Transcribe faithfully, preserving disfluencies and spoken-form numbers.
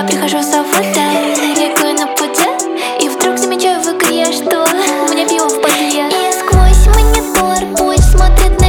Я прихожу с работы, бегаю на пути, и вдруг замечаю в игре, что у меня пиво в подъезд. И сквозь монитор пусть смотрит на